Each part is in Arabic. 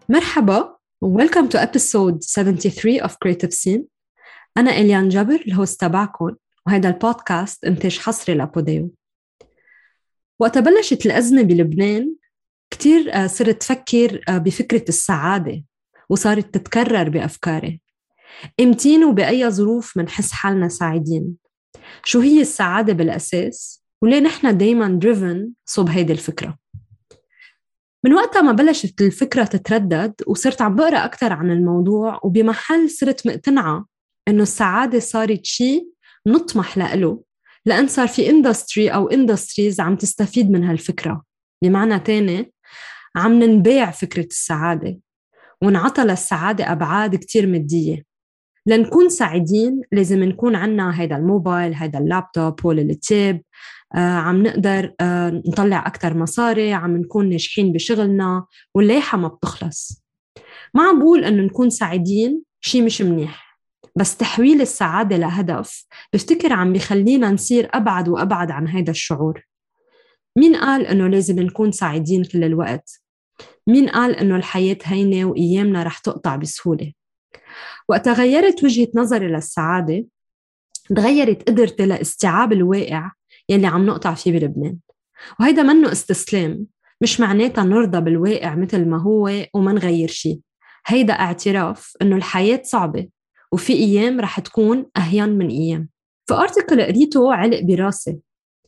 مرحبا welcome to episode 73 of Creative Scene. أنا إليان جبر الهوست تبعكم، وهذا البودكاست إنتاج حصري لبوديو. وقت بلشت الأزمة بلبنان كتير صرت تفكر بفكرة السعادة، وصارت تتكرر بأفكاري. إمتين وبأي ظروف منحس حالنا سعيدين؟ شو هي السعادة بالأساس؟ وليه نحن دايما driven صوب هيدي الفكرة؟ من وقتها ما بلشت الفكرة تتردد وصرت عم بقرأ أكتر عن الموضوع، وبمحل صرت مقتنعة إنه السعادة صارت شيء نطمح له، لأن صار في اندستري أو اندستريز عم تستفيد من هالفكرة. بمعنى تاني، عم ننبيع فكرة السعادة، ونعطى للسعادة أبعاد كتير مادية. لنكون سعيدين لازم نكون عنا هيدا الموبايل، هيدا اللابتوب، هول التاب، عم نقدر نطلع أكتر مصاري، عم نكون ناجحين بشغلنا، واللايحة ما بتخلص. ما عم بقول إنه نكون سعيدين شي مش منيح، بس تحويل السعادة لهدف بفتكر عم بيخلينا نصير أبعد وأبعد عن هيدا الشعور. مين قال إنه لازم نكون سعيدين كل الوقت؟ مين قال إنه الحياة هينة وأيامنا رح تقطع بسهولة؟ وقت غيرت وجهة نظري للسعادة، تغيرت قدرتي لاستيعاب الواقع يلي عم نقطع فيه بلبنان. وهيدا منه استسلام، مش معناتها نرضى بالواقع مثل ما هو وما نغير شيء. هيدا اعتراف إنه الحياة صعبة، وفي أيام رح تكون أهين من أيام. في أرتيكل قريته علق براسي: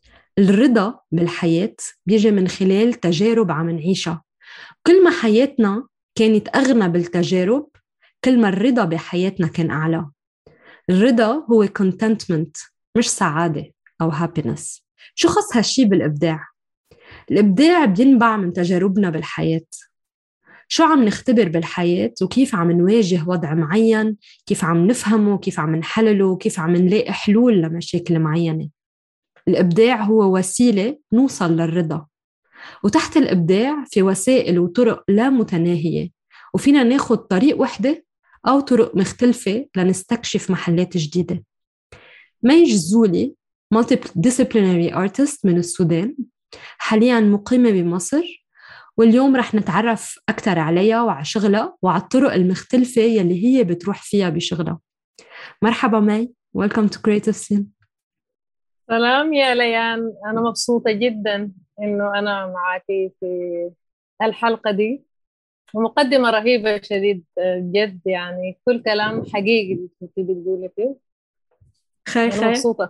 الرضا بالحياة بيجي من خلال تجارب عم نعيشها. كل ما حياتنا كانت أغنى بالتجارب، كل ما الرضا بحياتنا كان أعلى. الرضا هو contentment، مش سعادة أو happiness. شو خص هالشي بالإبداع؟ الإبداع بينبع من تجاربنا بالحياة. شو عم نختبر بالحياة، وكيف عم نواجه وضع معين، كيف عم نفهمه، كيف عم نحلله، كيف عم نلاقي حلول لمشاكل معينة. الإبداع هو وسيلة نوصل للرضا، وتحت الإبداع في وسائل وطرق لا متناهية، وفينا ناخد طريق وحدة أو طرق مختلفة لنستكشف محلات جديدة. مي جزولي multidisciplinary artist من السودان، حالياً مقيمة بمصر، واليوم رح نتعرف أكثر عليها وعلى شغلها وعلى الطرق المختلفة يلي هي بتروح فيها بشغلها. مرحبا مي، welcome to Creative Scene. سلام يا ليان، أنا مبسوطة جدا إنه أنا معاكي في الحلقة دي. ومقدمة رهيبة شديد، جد يعني كل كلام حقيقي اللي كنت بتقولي فيه. خير أنا خير. مبسوطة.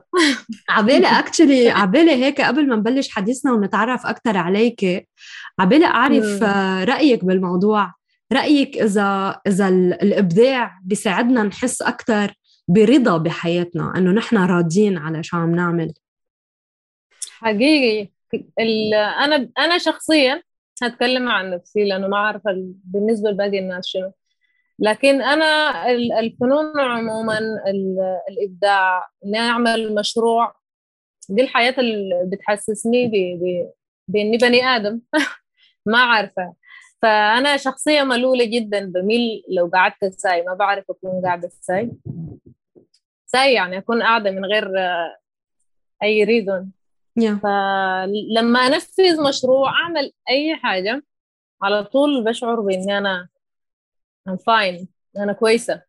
عبالي هيك قبل ما نبلش حديثنا ونتعرف أكثر عليك، عبالي أعرف مم. رأيك بالموضوع. رأيك إذا الإبداع بيساعدنا نحس أكثر برضا بحياتنا، إنه نحن راضيين على شو عم نعمل. حقيقي. أنا شخصيا هتكلم عن نفسي لأنه ما أعرف بالنسبة لباقي الناس شنو. لكن أنا الفنون عموما، الإبداع، إني أعمل مشروع، دي الحياة اللي بتحسسني بإني بني آدم. ما عارفة. فأنا شخصية ملولة جدا، بميل لو قعدت ساي ما بعرف أكون قاعدة ساي. ساي يعني أكون قاعدة من غير أي ريزون. يا فلما أنفذ مشروع، أعمل أي حاجة، على طول بشعر بإني أنا I'm fine، أنا كويسة.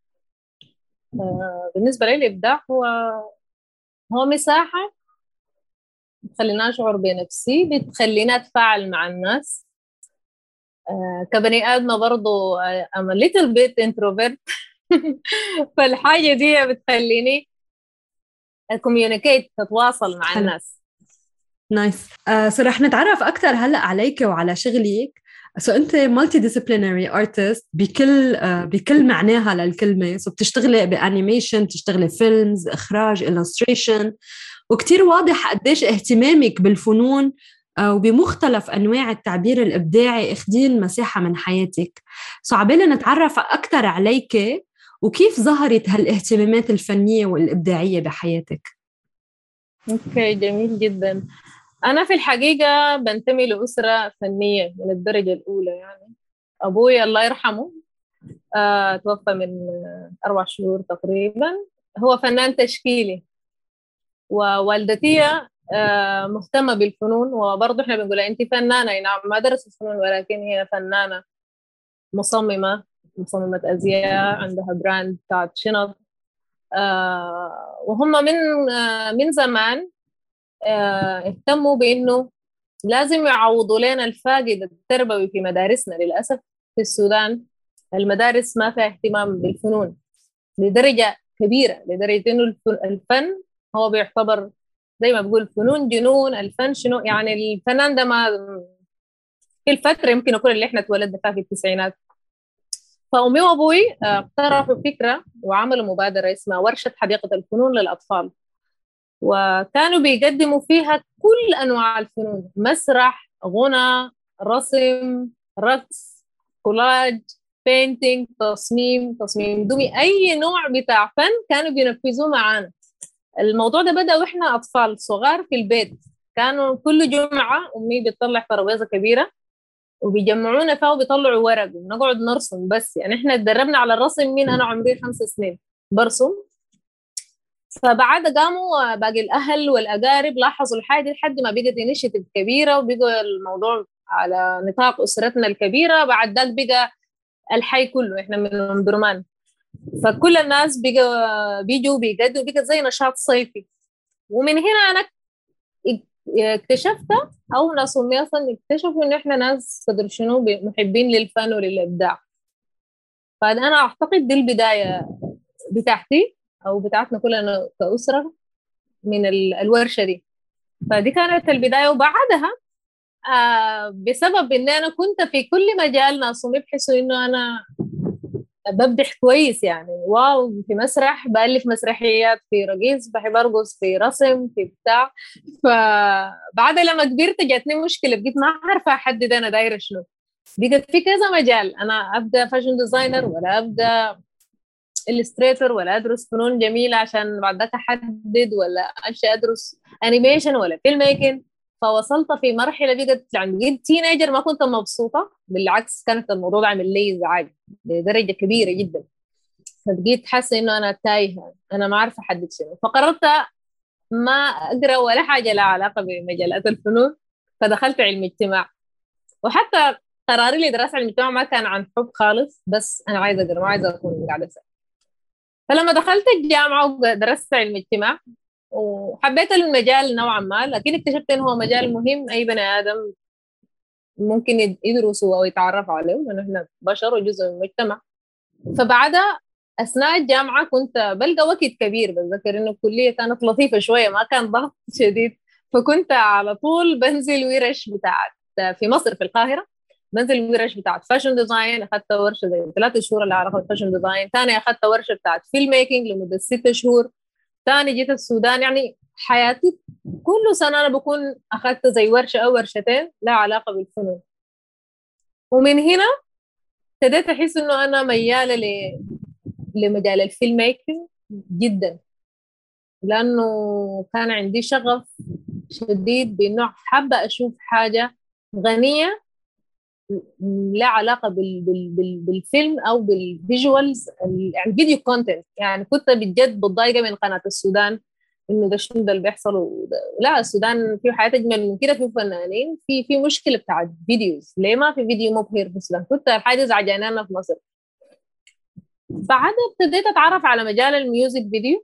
بالنسبة لي الإبداع هو مساحة بتخليني أشعر بنفسي، بتخليني أتفاعل مع الناس. كبني آدمة برضو I'm a little bit introvert. فالحاجة دي بتخليني communicate، تتواصل مع حلو، الناس. نايس. سو رح نتعرف أكثر هلأ عليك وعلى شغلك. سو أنت مالتي ديسيبلينري ارتست بكل معناها للكلمة. سو بتشتغلي بأنيميشن، بتشتغلي فيلمز، إخراج، إلستريشن، وكتير واضح قديش اهتمامك بالفنون وبمختلف أنواع التعبير الإبداعي اخدين مساحة من حياتك. سو عبالي نتعرف أكثر عليك، وكيف ظهرت هالاهتمامات الفنية والإبداعية بحياتك. اوكي، جميل جدا. أنا في الحقيقة بنتمي لأسرة فنية من الدرجة الأولى يعني. أبوي الله يرحمه توفى من 4 شهور تقريبا. هو فنان تشكيلي. ووالدتي مهتمة بالفنون، وبرضه احنا بنقول انت فنانة. أي نعم، ما درست فنون ولكن هي فنانة. مصممة أزياء، عندها براند بتاعت شنط. وهم من زمان اهتموا بإنه لازم يعوضوا لنا الفاقد التربوي في مدارسنا. للأسف في السودان المدارس ما فيها اهتمام بالفنون لدرجة كبيرة، لدرجة إنه الفن هو بيعتبر زي ما بقول فنون جنون. الفن شنو يعني؟ الفنان ده ما في الفترة يمكن يكون اللي احنا اتولدنا فيها في التسعينات. فأمي وأبوي اقترحوا فكرة وعملوا مبادرة اسمها ورشة حديقة الفنون للأطفال، وكانوا بيقدموا فيها كل أنواع الفنون: مسرح، غنى، رسم، رقص، كولاج، بينتينج، تصميم دومي، أي نوع بتاع فن كانوا بينفذوه معانا. الموضوع ده بدأ وإحنا أطفال صغار في البيت. كانوا كل جمعة أمي بتطلع ترابيزة كبيرة وبيجمعونا فيها وبيطلعوا ورق ونقعد نرسم. بس يعني إحنا اتدربنا على الرسم من أنا عمري 5 سنين برسم. فبعد قاموا باقي الأهل والأقارب لاحظوا الحاجة دي لحد ما بقت انيشيتيف كبيرة، وبقى الموضوع على نطاق أسرتنا الكبيرة. بعد ذاك بقى الحي كله، إحنا من أم درمان، فكل الناس بقى بيجوا بيقدموا، بقى زي نشاط صيفي. ومن هنا أنا اكتشفت، أو ناس أمي أصلا اكتشفوا إن إحنا ناس قدر شنو محبين للفن وللإبداع. فأنا أعتقد دي البداية بتاعتي أو بتاعتنا كلنا كأسرة من الورشة دي. فدي كانت البداية. وبعدها بسبب إن أنا كنت في كل مجال ناس بيحسوا إنه أنا ببدح كويس، يعني واو، في مسرح بألف مسرحيات، في رقص بحب أرقص، في رسم، في بتاع. فبعد لما كبرت جاتني مشكلة، بقيت ما عارفة أحدد أنا دايرة شنو. بقت في كذا مجال، أنا أبدأ فاشن ديزاينر، ولا أبدأ إلستريتور، ولا أدرس فنون جميلة عشان بعد ذاك أحدد، ولا أمشي أدرس أنيميشن ولا فيلم ميكنج. فوصلت في مرحلة بقت يعني بقيت تينيجر، ما كنت مبسوطة، بالعكس كانت الموضوع عامل لي إزعاج بدرجة كبيرة جدا. فبقيت حاسة إنه أنا تايهة، أنا ما عارفة أحدد شنو. فقررت ما أقرأ ولا حاجة لها علاقة بمجالات الفنون، فدخلت علم اجتماع. وحتى قراري لدراسة علم الاجتماع ما كان عن حب خالص، بس أنا عايزة أقرأ، ما عايزة أكون قاعدة. فلما دخلت الجامعة ودرست علم اجتماع وحبيت المجال نوعا ما، لكن اكتشفت انه هو مجال مهم اي بني ادم ممكن يدرسه او يتعرف عليه، لانه احنا بشر وجزء من المجتمع. فبعدها اثناء الجامعة كنت بلقى وقت كبير، بتذكر انه الكلية كانت لطيفة شوية، ما كان ضغط شديد. فكنت على طول بنزل ورش بتاعت في مصر في القاهرة، بنزل ورش بتاعت فاشن ديزاين. اخذت ورشه زي 3 شهور اللي علاقه بالفاشن ديزاين. ثاني اخذت ورشه بتاعت فيلم ميكنج لمده 6 شهور. ثاني جيت السودان. يعني حياتي كل سنه انا بكون اخذت زي ورشه او ورشتين لها علاقه بالفنون. ومن هنا ابتديت احس انه انا مياله لمجال الفيلم ميكنج جدا، لانه كان عندي شغف شديد بانه حابه اشوف حاجه غنيه لا علاقة بالفيلم أو بالفيجوالز، يعني الفيديو كونتنت. يعني كنت بجد بتضايقة من قناة السودان إنه ده شنو ده اللي بيحصل لا، السودان فيه حياة أجمل من كده، فيه فنانين، في مشكلة بتاعت فيديوز. ليه ما في فيديو مبهر في السودان؟ كنت الحاجة زعجانة أنا في مصر. بعدها ابتديت أتعرف على مجال الميوزك فيديو،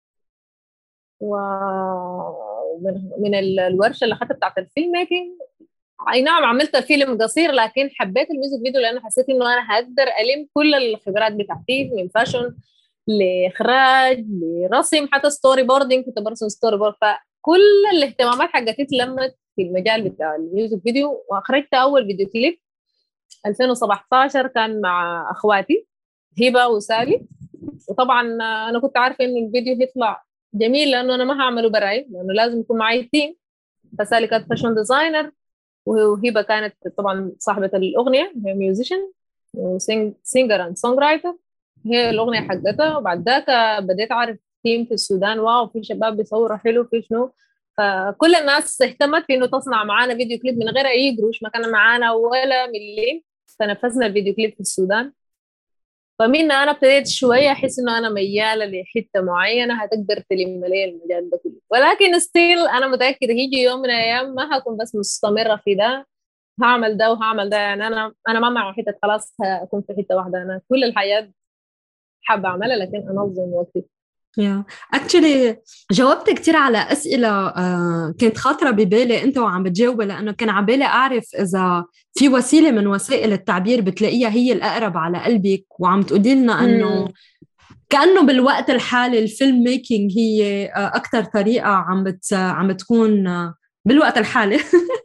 ومن الورشة اللي أخذتها بتاعت الفيلم ميكينج. اي نعم عملت فيلم قصير، لكن حبيت الميوزك فيديو لانه حسيت انه انا هقدر الم كل الخبرات بتاعتي، من فاشن لاخراج لرسم، حتى ستوري بوردنج كنت برسم ستوري بورد. فكل الاهتمامات حقتي اتلمت في المجال بتاع الميوزك فيديو. واخرجت اول فيديو كليب 2017 كان مع اخواتي هبه وسالي. وطبعا انا كنت عارفه انه الفيديو هيطلع جميل، لانه انا ما هعمله براي، لانه لازم يكون معي تيم. فسالي كانت فاشن ديزاينر، وهبه كانت طبعا صاحبه الاغنيه، هي ميوزيشن وسينجر اند سونج رايتر، هي الاغنيه حقتها. وبعد ذاك بديت اعرف تيم في السودان، واو في شباب بيصوروا حلو في شنو. فكل الناس اهتمت في انه تصنع معانا فيديو كليب من غير اي قروش، ما كان معانا ولا مليم. فنفذنا الفيديو كليب في السودان. فمن انا ابتديت شويه احس انه انا مياله لحته معينه هتقدر تلم لي المجال ده كله. ولكن ستيل انا متاكده هيجي يوم من الايام ما هكون بس مستمره في ده، هعمل ده وهعمل ده. يعني انا ما مع حته خلاص اكون في حته واحده. انا كل الحاجات حابه اعملها، لكن انظم وقتي. يا اكشلي جاوبت كتير على أسئلة كانت خاطرة ببالي أنت وعم بتجاوبها، لأنه كان عبالي أعرف إذا في وسيلة من وسائل التعبير بتلاقيها هي الأقرب على قلبك، وعم تقولي لنا أنه كأنه بالوقت الحالي الفيلم ميكينج هي أكتر طريقة عم بتكون بالوقت الحالي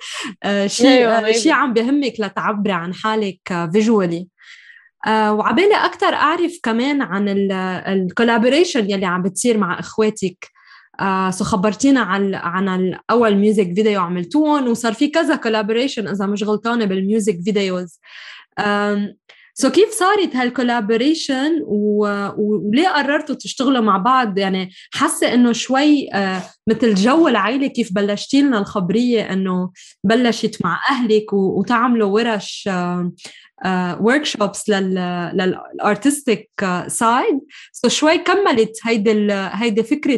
ايوه شيء ايوه. عم بيهمك لتعبري عن حالك فيجوالي. وعبالي أكتر أعرف كمان عن الكولابوريشن يلي عم بتصير مع إخواتك. سو خبرتينا عن أول ميوزك فيديو عملتوهم، وصار في كذا كولابوريشن إذا مش غلطانة بالميوزك فيديوز. سو كيف صارت هالكولابوريشن وليه قررتوا تشتغلوا مع بعض؟ يعني حاسة إنه شوي مثل جو العائلة، كيف بلشتي لنا الخبرية إنه بلشت مع أهلك وتعملوا ورش workshops للارتستيك سايد. سو شوي كملت هيدي فكرة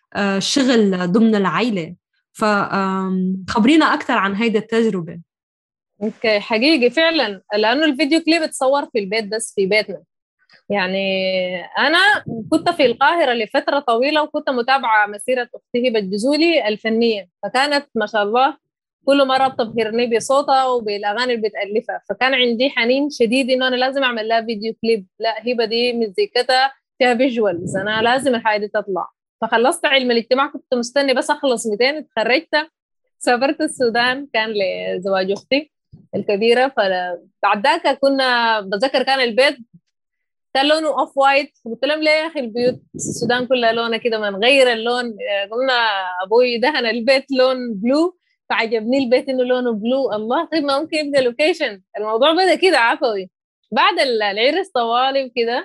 شغل ضمن العائلة. فخبرينا أكثر عن هيدي التجربة. اوكي، حقيقي فعلا، لانه الفيديو كليب اتصور في البيت، بس في بيتنا. يعني انا كنت في القاهره لفتره طويله، وكنت متابعه مسيره اختي هبه الجزولي الفنيه، فكانت ما شاء الله كل مره بتبهرني بصوتها وبالاغاني اللي بتالفها. فكان عندي حنين شديد انه انا لازم اعمل لها فيديو كليب. لا، هبه دي مزيكتها فيها فيجوالز، انا لازم الحاجه دي تطلع. فخلصت علم الاجتماع، كنت مستني بس اخلص 200، اتخرجت سافرت السودان، كان لزواج اختي الكبيره. فبعد ذاك كنا بذكر كان البيت كان لونه اوف وايت. قلت لهم ليه يا اخي البيوت السودان كلها لونها كده، ما نغير اللون. قلنا ابوي دهن البيت لون بلو، فعجبني البيت انه لونه بلو. الله، طيب ما ممكن يبقى لوكيشن. الموضوع بدا كده عفوي. بعد العرس طوالي وكده،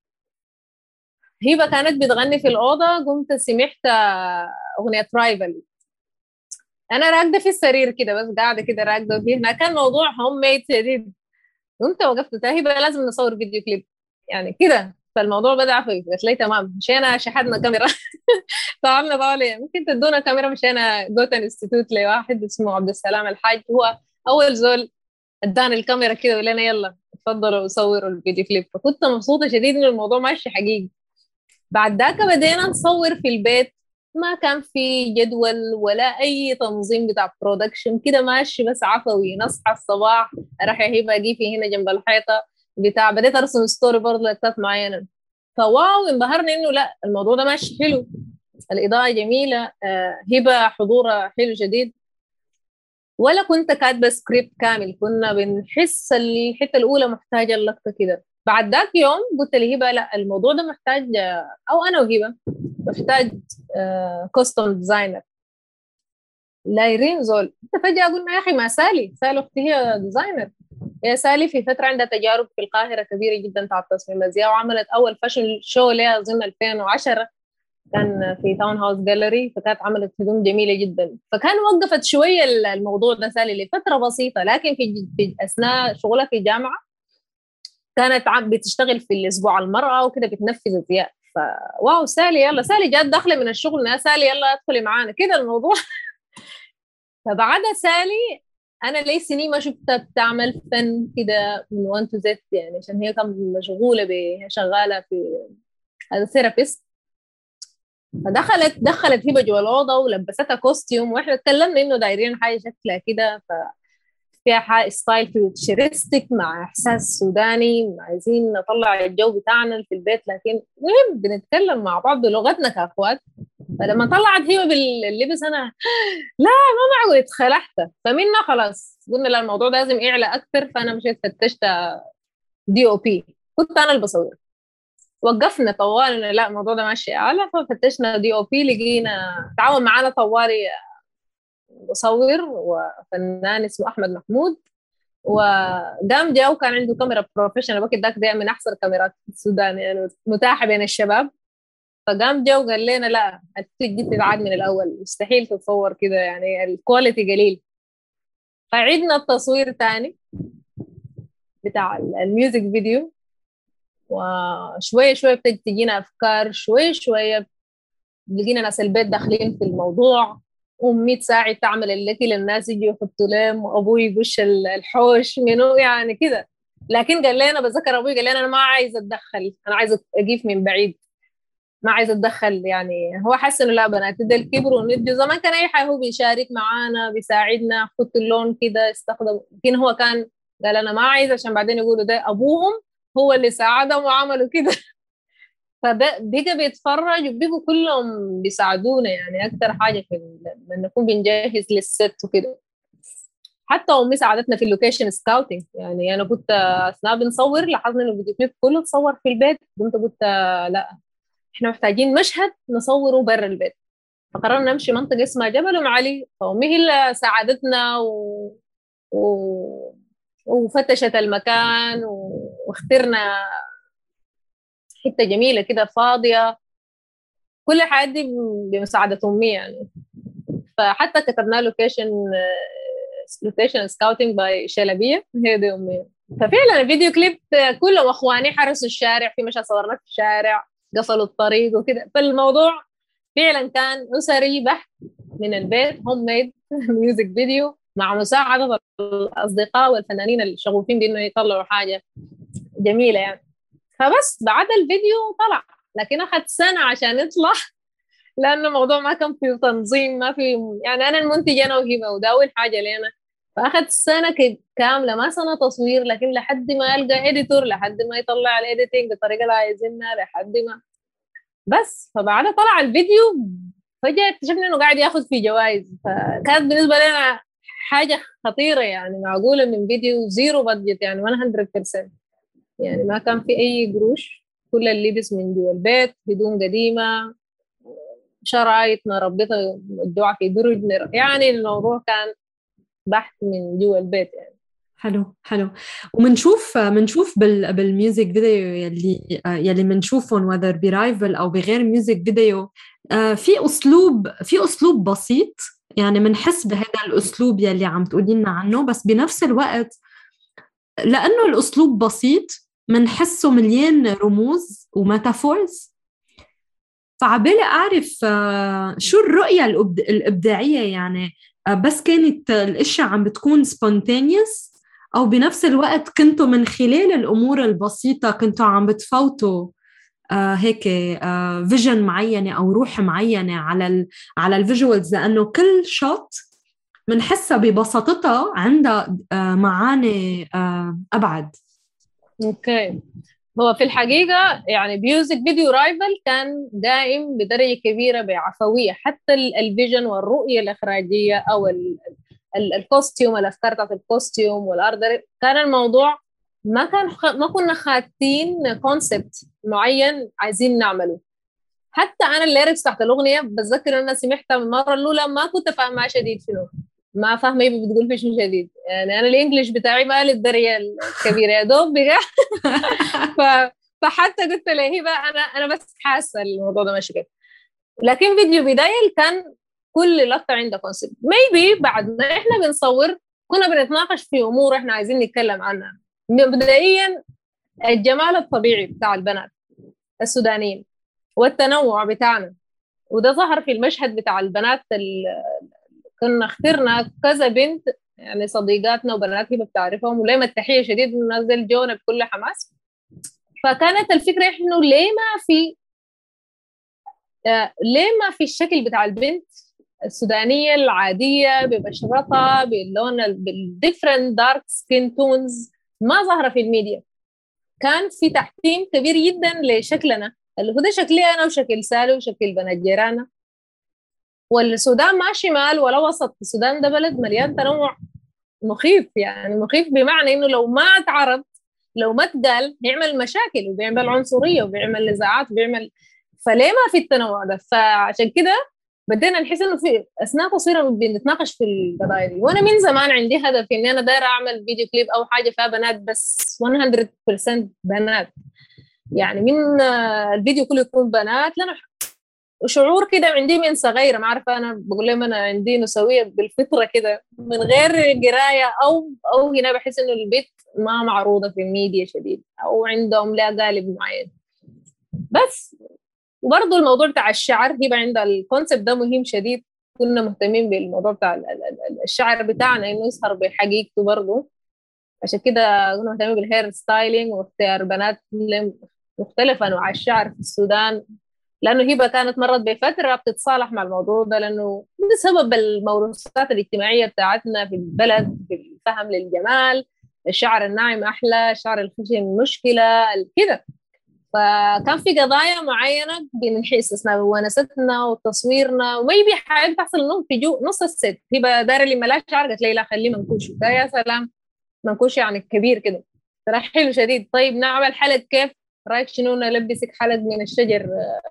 هبه كانت بتغني في الاوضه، قمت سمعت اغنيه ترايبل. انا راكده في السرير كده، بس قاعده كده راكده فيه. هناك كان موضوع هوم ميد شديد. قمت وقفت، قلت لها هبه لازم نصور فيديو كليب يعني كده. فالموضوع بدأ عفوي. قلت لي تمام. مشينا شحدنا كاميرا طلعنا طوالي ممكن تدونا كاميرا. مشينا جوتا انستيتوت لواحد اسمه عبد السلام الحاج، هو اول زول ادانا الكاميرا كده وقال لنا يلا اتفضلوا صوروا الفيديو كليب. فكنت مبسوطه شديد ان الموضوع ماشي حقيقي. بعد ذاك بدينا نصور في البيت. ما كان في جدول ولا اي تنظيم بتاع برودكشن، كده ماشي بس عفوي. نصحى الصباح اروح يا هبه اجي هنا جنب الحيطه بتاع، بديت ارسم ستوري برضه لاكتات معينه. فواو، انبهرني انه لا، الموضوع ده ماشي حلو. الاضاءه جميله، هبه حضورها حلو جديد. ولا كنت كاتبه سكريبت كامل، كنا بنحس الحته الاولى محتاجه اللقطه كده. بعد ذاك يوم قلت لهبه لا، الموضوع ده محتاج، او انا وهبه محتاج كوستوم ديزاينر. لايرين زول. انت فجاه قلنا يا اخي ما سالي اختي هي ديزاينر. هي سالي في فتره عندها تجارب في القاهره كبيره جدا بتاع تصميم ازياء، وعملت اول فاشن شو لها اظن 2010، كان في تاون هاوس جاليري. فكانت عملت هدوم جميله جدا. فكان وقفت شويه الموضوع ده سالي لفتره بسيطه، لكن في اثناء شغلها في الجامعه كانت بتشتغل في الاسبوع المراه وكده، بتنفذ ازياء. فواو، سالي يلا، سالي جات داخله من الشغل، يا سالي يلا ادخلي معانا كده الموضوع. فبعدها سالي، انا لي سنين ما شفتها بتعمل فن كده من 1 to Z، يعني عشان هي كانت مشغوله شغاله في ثيرابيست. دخلت هبه جوا الاوضه ولبستها كوستيوم، واحنا اتكلمنا انه دايرين حاجه شكلها كده، فيها حاجه ستايل فيوتشرستيك مع احساس سوداني، عايزين نطلع الجو بتاعنا في البيت، لكن مهم بنتكلم مع بعض بلغتنا كاخوات. فلما طلعت هبه باللبس انا لا، ما معقول، اتخلعت. فمنا خلاص قلنا لا، الموضوع ده لازم يعلى اكثر. فانا مشيت فتشت DOP، كنت انا اللي بصور. وقفنا طوال لا، الموضوع ده ماشي اعلى. ففتشنا DOP، لقينا تعاون معانا طوالي مصور وفنان اسمه احمد محمود. وقام جاء وكان عنده كاميرا بروفيشنال وقت ذاك، ده من احسن الكاميرات في السودان يعني، متاحه بين الشباب. فقام جاء وقال لنا لا، جيت تتعاد من الاول، مستحيل تتصور كده يعني، الكواليتي قليل. فعدنا التصوير تاني بتاع الميوزك فيديو. وشويه شويه ابتدت تجينا افكار، شويه شويه لقينا ناس البيت داخلين في الموضوع. أمي تساعد تعمل الأكل للناس يجي يحطوا لهم، وأبوي يقش الحوش منو يعني كده. لكن قال لي، أنا بذكر أبوي قال لي أنا ما عايز أتدخل، أنا عايز أقيف من بعيد، ما عايز أتدخل. يعني هو حس إنه لا، بناتي ده الكبر وندي. زمان كان أي حاجة هو بيشارك معانا بيساعدنا، خدت اللون كده استخدم. لكن هو كان قال أنا ما عايز، عشان بعدين يقولوا ده أبوهم هو اللي ساعدهم وعملوا كده. فبقى بيتفرج وبيبقوا كلهم بيساعدونا. يعني اكتر حاجه في لما نكون بنجهز للست وكده. حتى امي ساعدتنا في اللوكيشن سكاوتنج. يعني انا كنت اثناء بنصور لاحظنا انه الفيديو كليب كله تصور في البيت، كنت قلت لا، احنا محتاجين مشهد نصوره برا البيت. فقررنا نمشي منطقه اسمها جبل ام علي، فامي هي اللي ساعدتنا و... وفتشت المكان واخترنا حته جميله كده فاضيه. كل الحاجات دي بمساعدة أمي يعني. فحتى كتبنا لوكيشن سكاوتنج باي شلبية، هي دي أمي. ففعلا الفيديو كليب كلهم أخواني حرسوا الشارع، في مشهد صورنا في الشارع، قفلوا الطريق وكده. فالموضوع فعلا كان أسري بحت من البيت، هوم ميد ميوزك فيديو مع مساعدة الأصدقاء والفنانين الشغوفين بإنه يطلعوا حاجة جميلة يعني. فبس بعد الفيديو طلع، لكن أخذ سنة عشان يطلع، لأنه الموضوع ما كان فيه تنظيم، ما في. يعني أنا المنتجة أنا وهبة، وده أول حاجة لنا. فأخذ سنة كاملة، ما سنة تصوير، لكن لحد ما يلقى إديتور، لحد ما يطلع الإيديتنج بالطريقة اللي عايزينها، لحد ما بس. فبعد طلع الفيديو فجأة اكتشفنا إنه قاعد ياخذ فيه جوائز. فكانت بالنسبة لنا حاجة خطيرة. يعني معقولة من فيديو زيرو بادجت، يعني 100%، يعني ما كان في أي قروش، كل اللبس من جوا البيت، هدوم قديمة، شرايط مربطة الدعاء في درج. يعني الموضوع كان بحث من جوا البيت يعني. حلو حلو. ومنشوف بالميوزك فيديو يلي منشوفهم وذر برايفل او بغير ميوزك فيديو، في اسلوب بسيط، يعني منحس بهذا الاسلوب يلي عم تقولي لنا عنه، بس بنفس الوقت لانه الاسلوب بسيط منحسه مليان رموز وميتافورز. فعبالي أعرف شو الرؤية الإبداعية يعني. بس كانت الأشياء عم بتكون spontaneous، أو بنفس الوقت كنتوا من خلال الأمور البسيطة كنتوا عم بتفوتوا هيك فيجن معينة أو روح معينة على الفيجوالز، لأنه كل شوت منحسها ببساطتها عندها معاني أبعد. اوكي. هو في الحقيقة يعني ميوزك فيديو رايفل كان قائم بدرجة كبيرة بعفوية. حتى الفيجن والرؤية الإخراجية أو الكوستيوم، الأفكار بتاعت الكوستيوم والأرض، كان الموضوع ما كنا خاتين كونسبت معين عايزين نعمله. حتى انا الليركس تحت الاغنيه بتذكر ان انا سمعتها من المره الاولى ما كنت فاهمه شديد شنو، ما فاهمه هي بتقول في شنو شديد. يعني انا الانجليش بتاعي ما للدرجه الكبيره يا دوب بقى. ف... فحتى قلت له هبه انا بس حاسه الموضوع ده ماشي كده. لكن فيديو بدايه كان كل لقطه عندها كونسيبت. ميبي بعد ما احنا بنصور كنا بنتناقش في امور احنا عايزين نتكلم عنها. مبدئيا الجمال الطبيعي بتاع البنات السودانيين والتنوع بتاعنا، وده ظهر في المشهد بتاع البنات كنا اخترنا كذا بنت، يعني صديقاتنا وبنات هي بتعرفهم، وليما التحية شديد ننزل جونا بكل حماس. فكانت الفكرة إنه ليه ما في الشكل بتاع البنت السودانية العادية ببشرتها باللون بالديفرنت دارك سكين تونز ما ظهر في الميديا. كان في تحكيم كبير جدا لشكلنا اللي هو ده شكلي أنا وشكل سالي وشكل بنات جيرانا. والسودان ما شمال ولا وسط، السودان ده بلد مليان تنوع مخيف. يعني مخيف بمعنى انه لو ما اتعرض، لو ما اتقال هيعمل مشاكل وبيعمل عنصريه وبيعمل نزاعات وبيعمل. فليه ما في التنوع ده؟ فعشان كده بدينا نحس انه في اثناء تصوير بنتناقش في القضايا دي. وانا من زمان عندي هدف اني انا دايره اعمل فيديو كليب او حاجه فيها بنات، بس 100% بنات. يعني من الفيديو كله يكون بنات، لنا وشعور كده عندي من صغيرة. ما عارفة، أنا بقول لهم أنا عندي نسوية بالفطرة كده من غير قراية أو هنا بحس إنه البيت ما معروضة في الميديا شديد أو عندهم لا قالب معين. بس وبرضه الموضوع بتاع الشعر يبقى عند الكونسبت ده مهم شديد. كنا مهتمين بالموضوع بتاع الشعر بتاعنا انه يظهر بحقيقته برضه. عشان كده كنا مهتمين بالهير ستايلينج واختيار بنات مختلفة انواع الشعر في السودان، لانه هبه كانت مرت بفتره بتتصالح مع الموضوع ده، لانه بسبب الموروثات الاجتماعيه بتاعتنا في البلد، في الفهم للجمال، الشعر الناعم احلى، الشعر الخشن مشكله كده. فكان في قضايا معينه بنحس اثناء ونستنا وتصويرنا، وما يبي حاجه تحصل انه في نص الست هبه دايره اللي ملاش شعر، قالت لي لا خليه منكوش. ده يا سلام، منكوش يعني كبير كده، ترى حلو شديد. طيب نعمل حلق كيف؟ رايك شنو نلبسك حلق من الشجر؟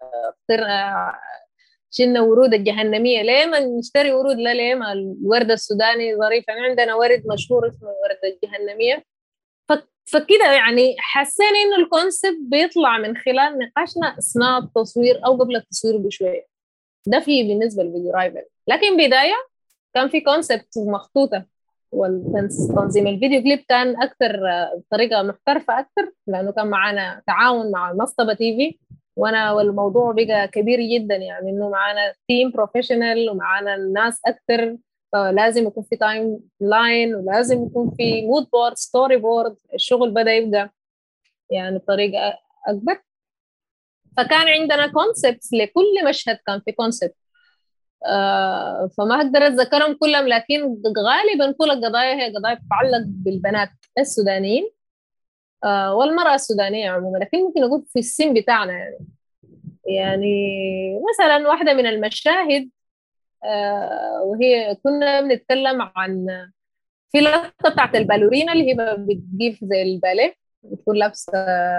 شلنا ورود الجهنمية، ليه ما نشتري ورود؟ لا ليه ما الورد السوداني ظريف، يعني عندنا ورد مشهور اسمه ورد الجهنمية. فكده يعني حسينا انه الكونسبت بيطلع من خلال نقاشنا اثناء التصوير او قبل التصوير بشوية. ده في بالنسبة للفيديو رايفل. لكن بداية كان في كونسبت مخطوطة، والتنظيم الفيديو كليب كان أكثر بطريقة محترفة أكثر، لأنه كان معنا تعاون مع المصطبة تي في، وانا والموضوع بقى كبير جدا، يعني انه معانا تيم بروفيشنال ومعانا الناس اكثر، فلازم يكون في تايم لاين ولازم يكون في مود بورد، ستوري بورد. الشغل بدا يبقى يعني بطريقه اكبر. فكان عندنا كونسبتس لكل مشهد، كان في كونسبت فما اقدر اتذكرهم كلهم، لكن غالبا كل القضايا هي قضايا تتعلق بالبنات السودانيين والمرأة السودانية عموما، لكن ممكن أقول في السن بتاعنا. يعني مثلا واحدة من المشاهد وهي كنا بنتكلم عن في لقطة بتاعت البالورينا اللي هي بتجيب زي الباليه، بتكون لابسة،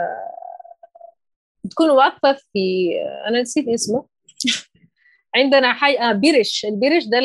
بتكون واقفة في أنا نسيت اسمه عندنا حي بيرش. البيرش ده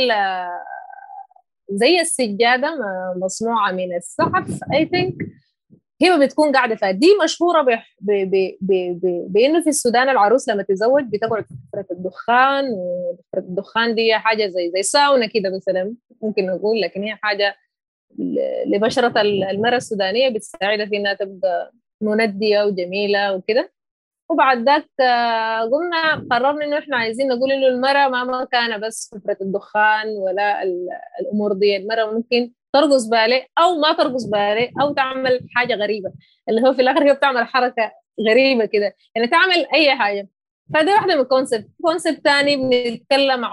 زي السجادة مصنوعة من السحف I think، هي بتكون قاعدة فيها. دي مشهورة بإنه في السودان العروس لما تتزوج بتقعد في حفرة الدخان، وحفرة الدخان دي حاجة زي ساونا كده مثلا ممكن نقول، لكن هي حاجة لبشرة المرأة السودانية بتساعدها في إنها تبقى مندية وجميلة وكده. وبعد ذاك قمنا قررنا إنه إحنا عايزين نقول إنه المرأة ما كان بس حفرة الدخان ولا الأمور دي، المرأة ممكن ترقص باليه او ما ترقص باليه او تعمل حاجه غريبه، اللي هو في الاخر هي بتعمل حركه غريبه كده، يعني تعمل اي حاجه. فدي واحده من كونسبت ثاني بنتكلم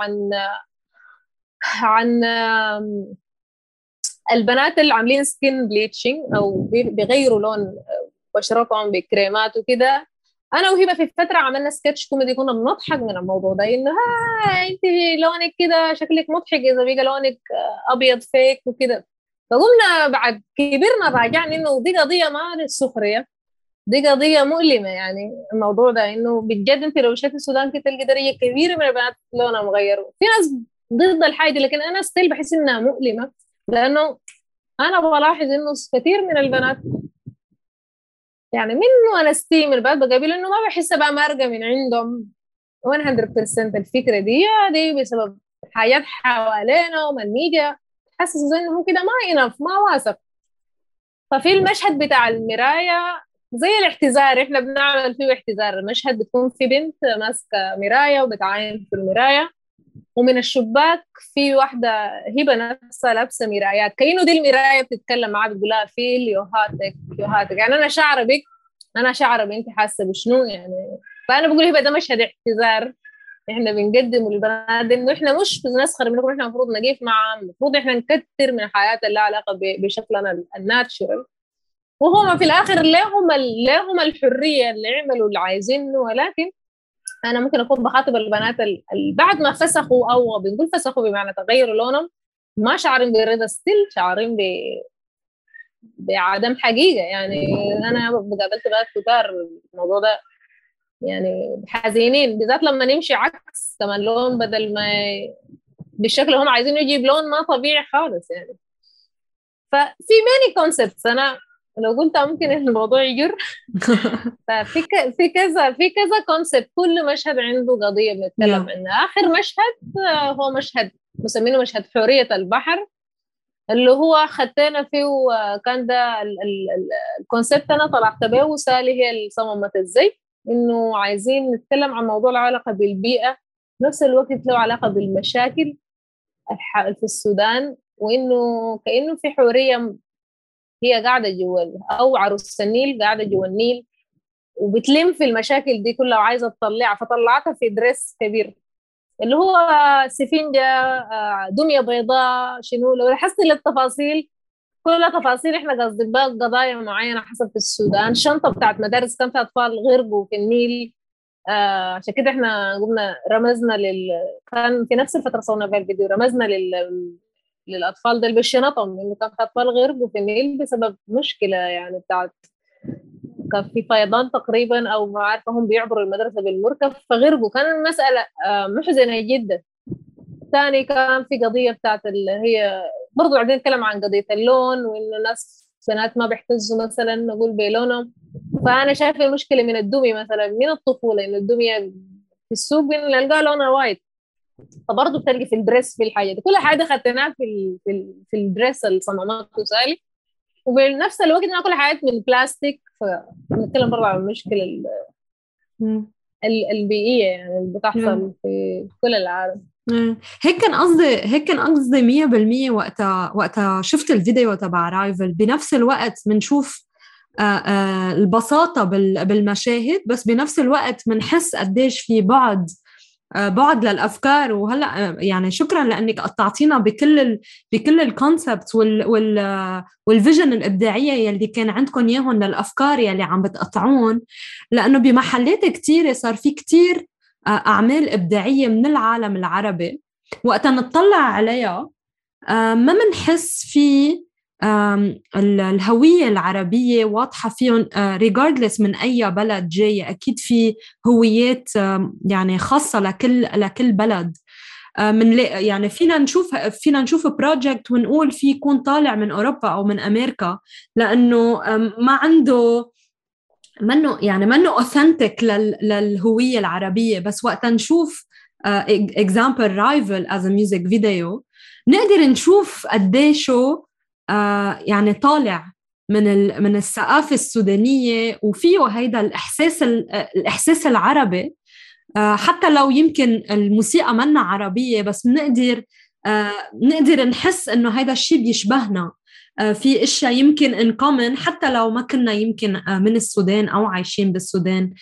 عن البنات اللي عاملين سكين بليتشنج او بيغيروا لون بشرتهم بكريمات وكده. انا وهبه في فتره عملنا سكتش كوميدي، كنا بنضحك من الموضوع ده، انه انت لونك كده شكلك مضحك اذا بقى لونك ابيض فيك وكده. فقمنا بعد كبرنا راجعنا انه دي قضيه ما للسخريه، دي قضيه مؤلمه. يعني الموضوع ده انه بجد انت لو مشيت السودان كده تلقى درجه كبيره من البنات لونها مغير. في ناس ضد الحاجه، لكن انا ستيل بحس انها مؤلمه، لانه انا بلاحظ انه كثير من البنات يعني من وانا ستيم البنات بقابل انه ما بحس بقى مارقه من عندهم 100% الفكره دي بسبب حاجات حوالينا ومن الميديا حاسس انه كده ما ينف ما واثق. ففي المشهد بتاع المرايه زي الاحتزار، احنا بنعمل فيه احتزار، المشهد بتكون في بنت ماسكه مرايه وبتعاين في المرايه، ومن الشباك في واحده هبه نفسها لابسه مرايات، كأنه دي المرايه بتتكلم معاه بتقول لها فيل يوهاتك يوهاتك، يعني انا شعره بك، انا شعره بنتي حاسه بشنو يعني. فانا بقول هبه ده مشهد احتزار احنا بنقدمه للبنات، انه احنا مش بنسخر منكم، احنا المفروض نقيف معهم، المفروض احنا نكتر من الحياه اللي لها علاقه بشكلنا الناتشرال، وهم في الاخر لهم الحريه اللي يعملوا اللي عايزينه. ولكن انا ممكن اكون بخاطب البنات بعد ما فسخوا، او بنقول فسخوا بمعنى تغيروا لونهم، ما شعرين برضا، ستيل شعرين بعدم حقيقه. يعني انا قابلت بنات كتار الموضوع ده يعني حزينين، بالذات لما نمشي عكس كمان لون، بدل ما بالشكل اللي هم عايزين يجيب لون ما طبيعي خالص يعني. ففي ماني كونسبتس، انا لو قلت ممكن الموضوع يجر في كذا كونسبت، كل مشهد عنده قضيه بنتكلم عنها. اخر مشهد هو مشهد مسمينه مشهد حوريه البحر، اللي هو خدتنا فيه كان ده الكونسبت انا طلعت به وسالي هي اللي صممت الزي، انه عايزين نتكلم عن موضوع له علاقه بالبيئه، نفس الوقت له علاقه بالمشاكل في السودان، وإنه كأنه في حورية هي قاعدة جوا، أو عروس النيل قاعدة جوا النيل وبتلم في المشاكل دي كلها وعايزة تطلعها، فطلعتها في دريس كبير اللي هو سفنجة، دمية بيضاء، شنو لو لاحظت للتفاصيل، كل تفاصيل احنا قصدي بقى قضايا معينة حصلت في السودان. شنطة بتاعت مدارس كان فيها أطفال غرقوا في النيل، عشان كده احنا قلنا رمزنا كان في نفس الفترة صورنا في الفيديو، رمزنا للأطفال دول بالشنطهم، إنه كان في أطفال غرقوا في النيل بسبب مشكلة يعني بتاعت، كان في فيضان تقريبا أو ما عارفة، هم بيعبروا المدرسة بالمركب فغرقوا. كان المسألة محزنة جدا. ثاني كان في قضية بتاعت اللي هي برضو قاعدين نتكلم عن قضية اللون، وإنه ناس بنات ما بيحتزوا مثلا نقول بلونهم. فأنا شايفة المشكلة من الدمية مثلا من الطفولة، إنه الدمية في السوق بنلقاها لونها وايت، فبرضه بتلقي في الدريس في الحاجة دي، كل حاجة خدناها في الدريس الصمامات وسالي، وبنفس الوقت إنها كل حاجات من بلاستيك. فنتكلم برضه عن المشكلة البيئية يعني اللي بتحصل في كل العالم. هيك كان قصدي 100%. وقتها شفت الفيديو تبع رايفل، بنفس الوقت بنشوف البساطة بالمشاهد، بس بنفس الوقت بنحس قديش في بعد للأفكار. وهلأ يعني شكرا لأنك قطعتينا بكل الكونسبت والفيجن الإبداعية يلي كان عندكم ياهن للأفكار يلي عم بتقطعون، لأنه بمحلات كتيرة صار في كتير أعمال إبداعية من العالم العربي، وقتا نطلع عليها ما منحس في الهوية العربية واضحة فيهم regardless من أي بلد جاية. أكيد في هويات يعني خاصة لكل بلد. يعني فينا نشوف بروجكت ونقول في يكون طالع من أوروبا أو من أمريكا، لأنه ما عنده منه authentic للهوية العربية. بس وقتا نشوف example Rival as a music video نقدر نشوف قديشو يعني طالع من الثقافة السودانية، وفيه هيدا الإحساس العربي. حتى لو يمكن الموسيقى منا عربية، بس نقدر نحس إنه هيدا الشيء بيشبهنا، في اشياء يمكن ان كومن حتى لو ما كنا يمكن من السودان او عايشين بالسودان.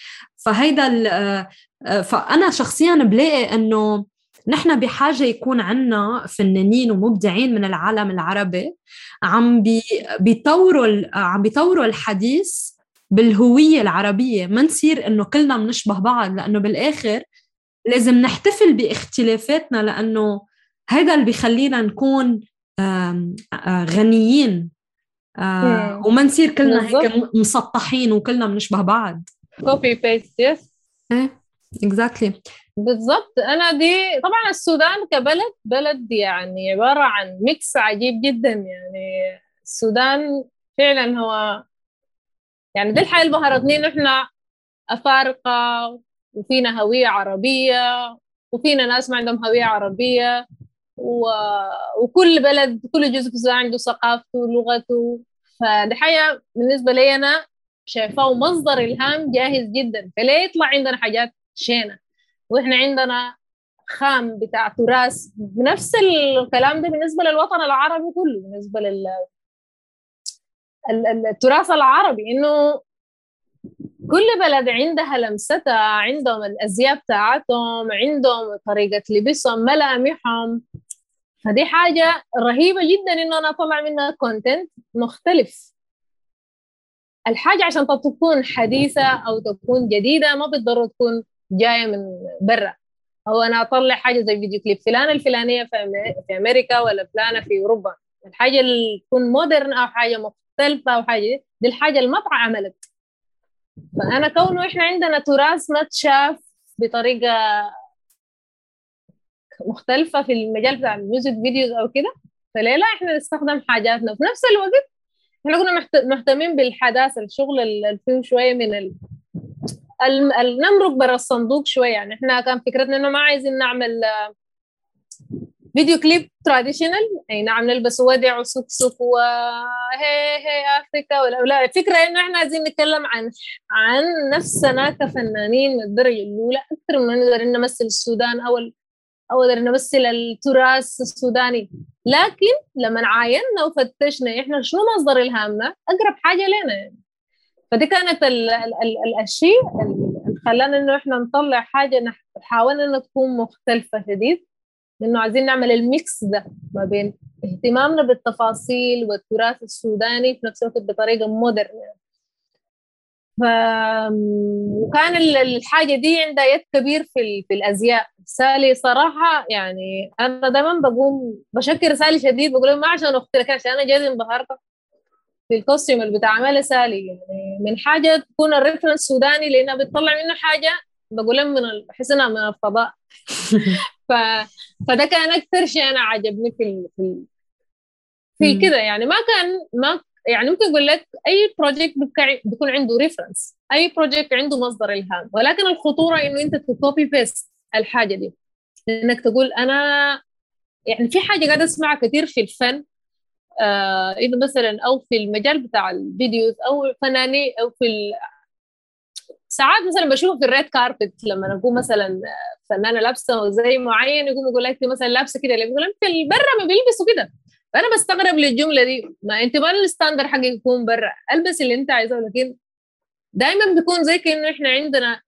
فانا شخصيا بلاقي انه نحن بحاجه يكون عنا فنانين ومبدعين من العالم العربي عم بيطوروا الحديث بالهويه العربيه. ما نصير انه كلنا بنشبه بعض، لانه بالاخر لازم نحتفل باختلافاتنا، لانه هذا اللي بيخلينا نكون غنيين، وما نصير كلنا هيك مسطحين وكلنا بنشبه بعض. كوبي بيست. يس exactly. بالضبط. أنا دي طبعا السودان بلد يعني عبارة عن ميكس عجيب جدا. يعني السودان فعلا هو يعني دي الحياة اللي بهرتني، نحن أفارقة وفينا هوية عربية وفينا ناس ما عندهم هوية عربية، وكل بلد كل جزء في السودان عنده ثقافته ولغته. فدي حاجة بالنسبة لي أنا شايفاه مصدر إلهام جاهز جدا. فليه يطلع عندنا حاجات شينة وإحنا عندنا خام بتاع تراث؟ بنفس الكلام ده بالنسبة للوطن العربي كله، بالنسبة للتراث العربي، إنه كل بلد عندها لمستها، عندهم الأزياء بتاعتهم، عندهم طريقة لبسهم، ملامحهم. فدي حاجة رهيبة جدا إنه أنا أطلع منها كونتنت مختلف. الحاجة عشان تكون حديثة أو تكون جديدة ما بالضرورة تكون جاية من برا، أو أنا أطلع حاجة زي فيديو كليب فلانة الفلانية في أمريكا ولا فلانة في أوروبا، الحاجة اللي تكون مودرن أو حاجة مختلفة أو حاجة دي الحاجة المطعم عملت. فأنا كونه إحنا عندنا تراث ما تشاف بطريقة مختلفة في المجال بتاع الميوزك فيديوز أو كده، فليه لا إحنا نستخدم حاجاتنا. في نفس الوقت إحنا كنا مهتمين بالحداثة، الشغل اللي فيه شوية من نمرق برا الصندوق شوية. يعني إحنا كان فكرتنا إنه ما عايزين نعمل فيديو كليب تراديشنال، أي نعم نلبس ودع وسكسك وهي أفريكا ولا الفكرة إنه إحنا عايزين نتكلم عن نفسنا كفنانين من الدرجة الأولى أكثر من نقدر نمثل السودان أو قدرنا نمثل التراث السوداني. لكن لما عايننا وفتشنا إحنا شنو مصدر إلهامنا، أقرب حاجة لنا يعني. فدي كانت الشيء اللي خلانا إنه إحنا نطلع حاجة حاولنا إنها تكون مختلفة شديد، إنه عايزين نعمل الميكس ده ما بين اهتمامنا بالتفاصيل والتراث السوداني في نفس الوقت بطريقة مودرن. وكان الحاجة دي عندها يد كبير في الأزياء. سالي صراحة يعني أنا دائما بقوم بشكر سالي شديد، بقول ما عشان أختي لك، عشان أنا جد انبهرت في الكوستيوم اللي بتعملها سالي. يعني من حاجة تكون الريفرنس سوداني لأنها بتطلع منه حاجة بقول لهم بحس إنها من الفضاء. ف... فده كان أكثر شيء أنا عجبني في كده. يعني ما يعني ممكن اقول لك اي بروجكت بيكون عنده ريفرنس، اي بروجكت عنده مصدر الهام، ولكن الخطوره انه انت تكوبي بيست الحاجه دي، انك تقول انا يعني في حاجه قاعده اسمعها كثير في الفن، اذا مثلا او في المجال بتاع الفيديوز او فنانين او ساعات مثلا بشوف في الريد كاربت لما اكون مثلا فنانه لابسه زي معين، يقوم يقول لك مثلا لابسه كده، يقول في برا ما بيلبسوا كده. فانا بستغرب للجمله دي، ما انت ما الستاندر حقك يكون برا، البس اللي انت عايزه. لكن دائما بيكون زي كانه احنا عندنا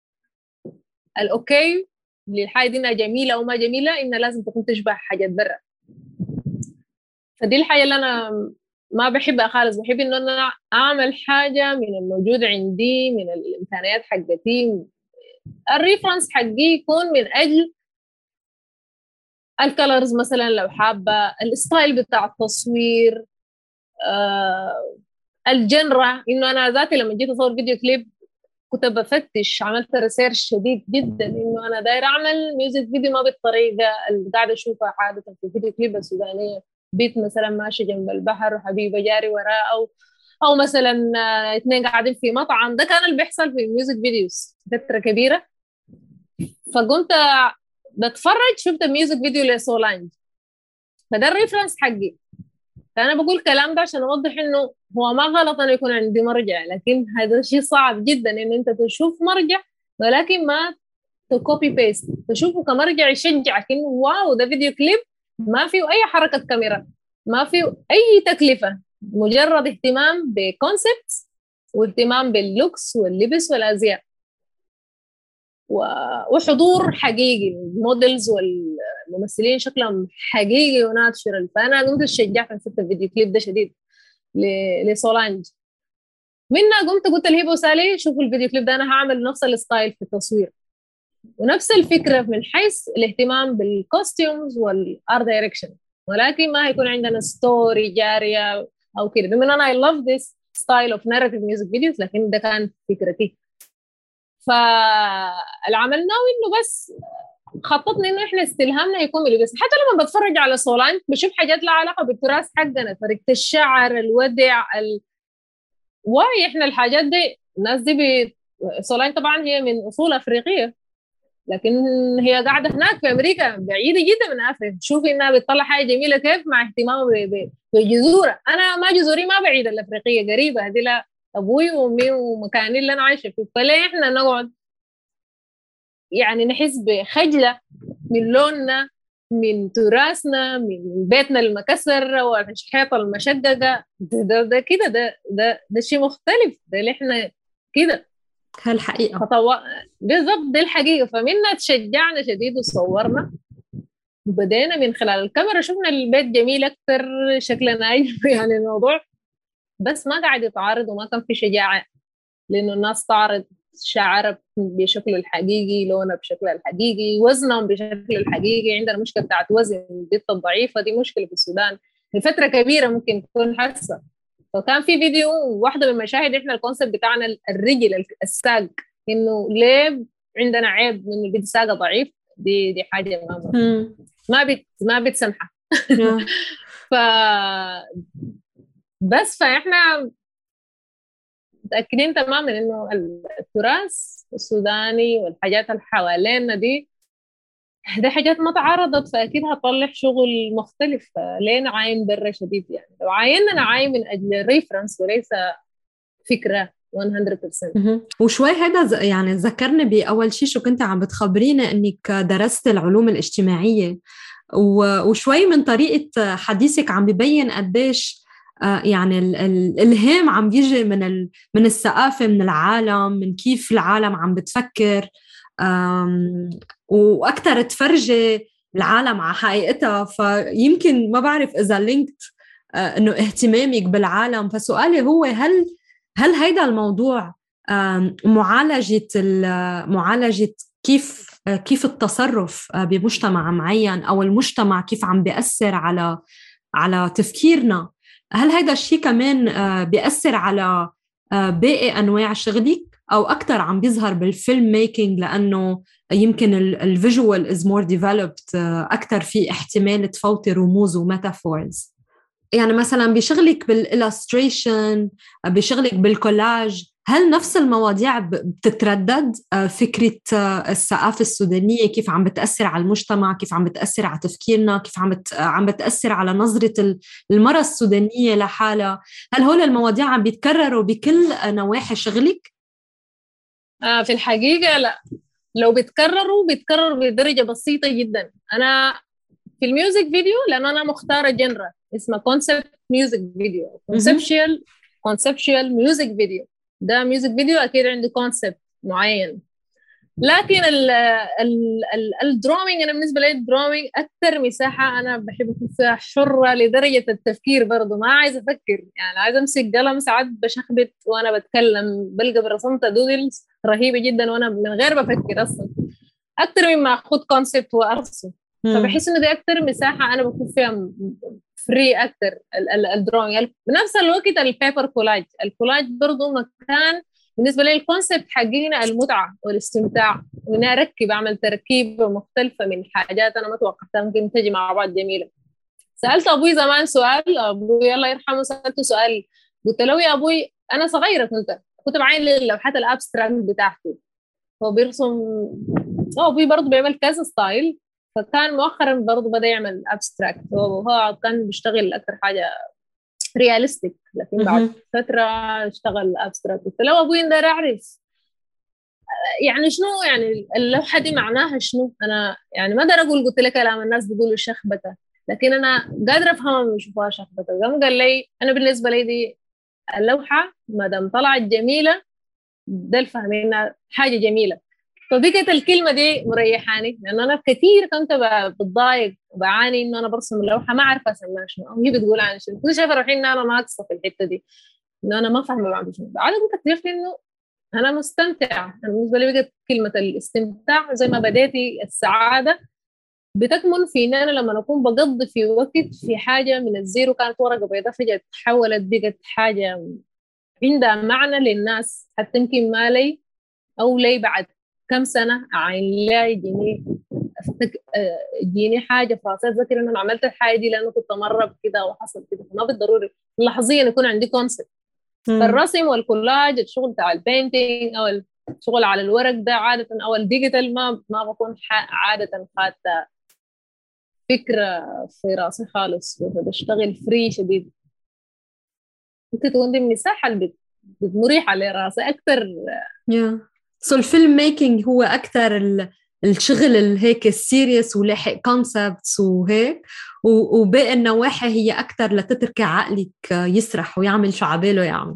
الاوكي للحاجه دي انها جميله او ما جميله، انها لازم تكون تشبه حاجات برا. فدي الحاجه اللي انا ما بحبها خالص. بحب انه انا اعمل حاجه من الموجود عندي، من الامكانيات حقتي. الريفرنس حقي يكون من اجل الكالرز مثلا، لو حابه الستايل بتاع التصوير، الجنرا. انه انا ذاتي لما جيت اصور فيديو كليب كنت بفتش، عملت ريسيرش شديد جدا انه انا دايره اعمل ميوزك فيديو ما بالطريقه اللي قاعده اشوفها عاده في الفيديو كليب السودانيه، بيت مثلا ماشي جنب البحر وحبيبه جاري وراه، او مثلا اثنين قاعدين في مطعم. ده كان اللي بيحصل في الميوزك فيديوز فتره كبيره. فقمت بتفرج، شفت ميوزك فيديو لسولانج، فده الريفرنس حقي. فأنا بقول الكلام ده عشان أوضح إنه هو ما غلط أنه يكون عندي مرجع، لكن هذا شيء صعب جدا إن أنت تشوف مرجع ولكن ما تكوبي بيست، تشوفه كمرجع يشجعك إنه واو ده فيديو كليب ما فيه أي حركة كاميرا، ما فيه أي تكلفة، مجرد اهتمام بكونسبت واهتمام باللوكس واللبس والأزياء وحضور حقيقي. المودلز والممثلين شكلهم حقيقي وناتشرال. فانا قمت شجعت نسيت الفيديو كليب ده شديد لسولانج. منها قلت لهيبه وسالي شوفوا الفيديو كليب ده، انا هعمل نفس الستايل في التصوير ونفس الفكره من حيث الاهتمام بالكوستيومز والارت دايركشن، ولكن ما هيكون عندنا ستوري جاريه او كده. بما ان انا I love this style of narrative music videos، لكن ده كان فكرتي. فاللي عملناه انه بس خططنا انه احنا استلهامنا يكون من بس. حتى لما بتفرج على سولانج بشوف حاجات لها علاقه بالتراث حقنا، طريقه الشعر، الودع، واي احنا الحاجات دي الناس دي سولانج طبعا هي من اصول افريقيه، لكن هي قاعده هناك في امريكا بعيده جدا من افريقيا. شوفي انها بتطلع حاجه جميله كيف مع اهتمامها بجذورها. انا ما جذوري ما بعيده، الافريقيه قريبه، هذه لا ابوي وامي ومكاني اللي انا عايشه فيه. فليه احنا نقعد يعني نحس بخجله من لوننا، من تراثنا، من بيتنا المكسر والحيطه المشققه؟ ده كده ده شيء مختلف، ده اللي احنا كده هالحقيقه بالضبط دي الحقيقه. فمنا تشجعنا شديد وصورنا، وبدينا من خلال الكاميرا شفنا البيت جميل اكثر، شكلنا يعني الموضوع بس ما قاعد يتعارض وما كان في شجاعه لانه الناس تعرض شعرها بشكله الحقيقي، لونها بشكلها الحقيقي، وزنهم بشكل الحقيقي. عندنا مشكله بتاعت وزن البنت الضعيفه، دي مشكله في السودان لفتره كبيره ممكن تكون حاسه. فكان في فيديو واحده من المشاهد احنا الكونسيبت بتاعنا الرجل الساق، انه ليه عندنا عيب من البنت ساقه ضعيف، دي حاجه ما بتسمحها. ف بس فاحنا متأكدين تماما إنه التراث السوداني والحاجات اللي حوالينا دي حاجات ما تعارضت، فأكيد هتطلع شغل مختلف. ليه نعاين برا شديد؟ يعني لو عايننا نعاين من أجل الريفرنس وليس فكرة 100%. وشوي هذا يعني ذكرني بأول شيء شو كنت عم بتخبرينا إنك درست العلوم الاجتماعية، وشوي من طريقة حديثك عم ببين قديش يعني الإلهام عم بيجي من الثقافة، من العالم، من كيف العالم عم بتفكر، وأكثر تفرجي العالم على حقيقتها. فيمكن ما بعرف إذا لينكت إنه اهتمامك بالعالم. فسؤالي هو هل هيدا الموضوع معالجة كيف التصرف بمجتمع معين، أو المجتمع كيف عم بيأثر على تفكيرنا، هل هيدا الشيء كمان بيأثر على باقي أنواع شغلك، أو أكتر عم بيظهر بالفيلم ميكينج لأنه يمكن الفيجوال is more developed، أكتر في احتمال تفوتي رموز وميتافورز؟ يعني مثلا بشغلك بالإلستريشن، بشغلك بالكولاج، هل نفس المواضيع بتتردد؟ فكرة الثقافة السودانية كيف عم بتأثر على المجتمع، كيف عم بتأثر على تفكيرنا، كيف عم بتأثر على نظرة المرأة السودانية لحالها، هل هول المواضيع عم بيتكرروا بكل نواحي شغلك؟ في الحقيقة لا، لو بيتكرروا بدرجة بسيطة جدا. أنا في الميوزك فيديو، لأنه أنا مختارة جنرا اسمها كونسبت ميوزك فيديو، كونسبشوال ميوزك فيديو. ده ميوزك فيديو أكيد عنده كونسبت معين. لكن الدرومينج، أنا بالنسبة لي الدرومينج أكثر مساحة أنا بحب أكون فيها حرة لدرجة التفكير، برضو ما عايزة أفكر، يعني عايزة أمسك قلم ساعات بشخبط وأنا بتكلم، بلقى برسمت دودلز رهيبة جدا وأنا من غير بفكر أصلا، أكثر مما أخذ كونسبت وأرسم. فبحس إنه دي أكثر مساحة أنا بكون فيها فري أكثر. الدروينج بنفس الوقت البيبر كولاج، الكولاج برضو مكان بالنسبة لي الكونسبت حقيقنا المتعة والاستمتاع، وإني أركب أعمل تركيبة مختلفة من حاجات أنا ما توقعتها ممكن تجي مع بعض جميلة. سألت أبوي زمان سؤال، أبوي الله يرحمه سألته سؤال، قلت له يا أبوي أنا صغيرة كنت بعين لوحات الأبستراكت بتاعته، هو بيرسم، هو أبوي برضه بيعمل كذا ستايل، فكان مؤخرا برضه بدأ يعمل أبستراكت، هو كان بيشتغل أكثر حاجة رياليستيك، لكن بعد فترة اشتغل أبستراكت. قلت له أبوي أنا أعرف يعني شنو يعني اللوحة دي معناها شنو. أنا يعني ما أقدر أقول، قلت لك كلام الناس بيقولوا شخبطة، لكن أنا قادرة أفهمها من يشوفوها شخبطة. قام قال لي أنا بالنسبة لي دي اللوحة ما دام طلعت جميلة ده الفهم إنها حاجة جميلة. فبقت الكلمة دي مريحاني، لأن أنا كثير كنت بتضايق وبعاني إنه أنا برسم اللوحة ما أعرف أسميها شنو، وهي بتقول عن شنو. كنت شايفة روحي إن أنا ناقصة في الحتة دي، إنه أنا ما فاهمة بعمل شنو. بعد كنت اكتشفت إنه أنا مستمتعة. أنا بالنسبة لي بقت كلمة الاستمتاع زي ما بديتي، السعادة بتكمن في إن أنا لما أكون بقضي في وقت في حاجة من الزيرو كانت ورقة بيضاء فجأة تحولت بقت حاجة عندها معنى للناس، حتى يمكن ما لي أو لي بعد كم سنة عين لا يجيني حاجة فاصل ذكر إن أنا عملت الحاجة دي لأنه كنت مرة بكده وحصل كده، فما بالضروري لحظيا يكون عندي كونسبت. فالرسم والكولاج، الشغل بتاع البينتينج أو الشغل على الورق ده عادة، أو الديجيتال ما بكون عادة خاطة فكرة في راسي خالص، بشتغل فري شديد. ممكن تكون دي المساحة اللي مريحة لراسي أكثر. سو الفيلم ميكينج هو أكثر الشغل هيك السيريس ولاحق كونسبتس وهيك، وباقي النواحي هي أكثر لتتركي عقلك يسرح ويعمل شو عباله يعمل.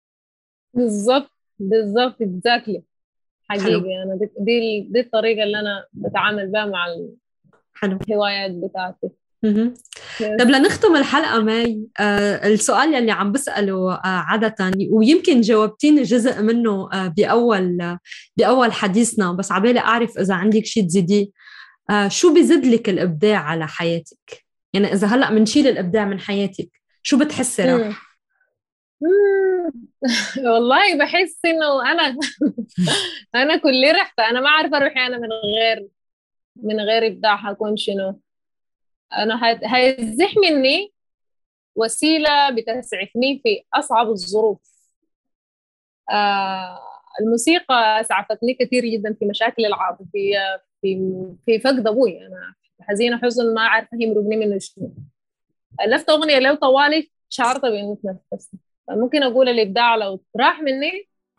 بالضبط exactly. حقيقي أنا دي الطريقة اللي أنا بتعامل بها مع الهوايات بتاعتي. طب لنختم الحلقة ماي، السؤال اللي عم بسأله عادة ويمكن جاوبتيني جزء منه بأول حديثنا، بس عبالي أعرف إذا عندك شيء تزيديه. شو بيزيد لك الإبداع على حياتك؟ يعني إذا هلأ منشيل الإبداع من حياتك شو بتحسي راح؟ والله بحس إنه أنا كل رحتة أنا ما عارفة روحي أنا من غير إبداع حكون شنو. أنا هيزح مني وسيلة بتسعفني في أصعب الظروف. الموسيقى أسعفتني كثير جدا في مشاكل العاطفية، في فقد أبوي. أنا حزينة حزن ما عارفة يمرقني منه شنو. ألفت أغنية له طوالي شعرت بإنه تنفست. ممكن أقول الإبداع لو راح مني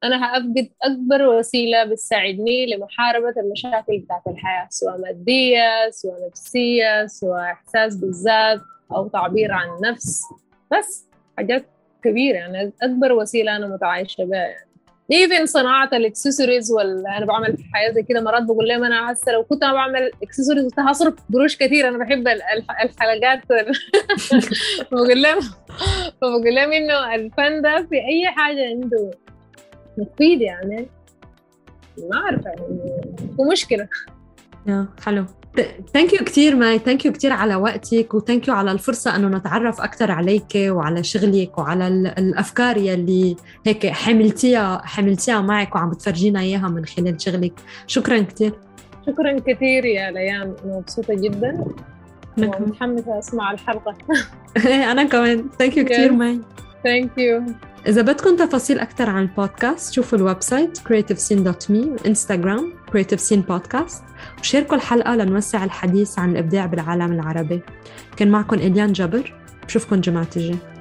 أنا هأفقد أكبر وسيلة بتساعدني لمحاربة المشاكل بتاعت الحياة، سواء مادية سواء نفسية سواء إحساس بالذات أو تعبير عن نفس. بس حاجات كبيرة يعني، أكبر وسيلة أنا متعايشة بها يعني. إيفن صناعة الإكسسوارز، ولا أنا بعمل في حياة زي كده مرات بقول لهم أنا هسه لو كنت أنا بعمل إكسسوارز كنت هصرف قروش كتير. أنا بحب الحلقات بقول لهم إنه الفن ده في أي حاجة عنده مفيد يعني. ما أعرف يعني ومشكلة. حلو. ثانك يو كتير ماي، ثانك يو كتير على وقتك، وثانك يو على الفرصة أنه نتعرف أكتر عليك وعلى شغلك وعلى الأفكار يلي هيك حملتيها معك وعم بتفرجينا إياها من خلال شغلك. شكرا كتير. شكرا كتير يا ليان، أنا مبسوطة جدا ومتحمسة أسمع الحلقة. أنا كمان. ثانك يو كتير ماي. ثانك يو. إذا بدكم تفاصيل أكتر عن البودكاست شوفوا الويب سايت creativescene.me وإنستغرام creativescene podcast، وشاركوا الحلقة لنوسع الحديث عن الإبداع بالعالم العربي. كان معكم إليان جبر، بشوفكم جمعة الجاي.